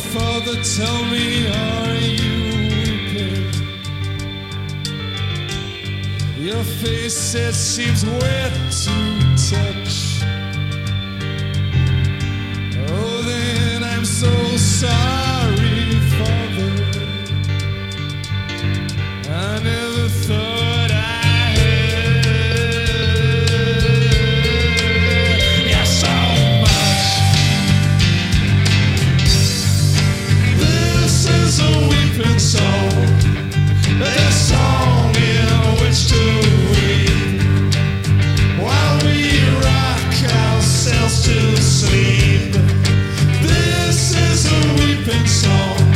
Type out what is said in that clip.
Father, tell me, are you weeping? Your face, it seems wet to touch. Oh, then I'm so sorry, Father. I never thought I had yeah, so much. This is a weeping song, a song in which to weep while we rock ourselves to sleep. This is a weeping song.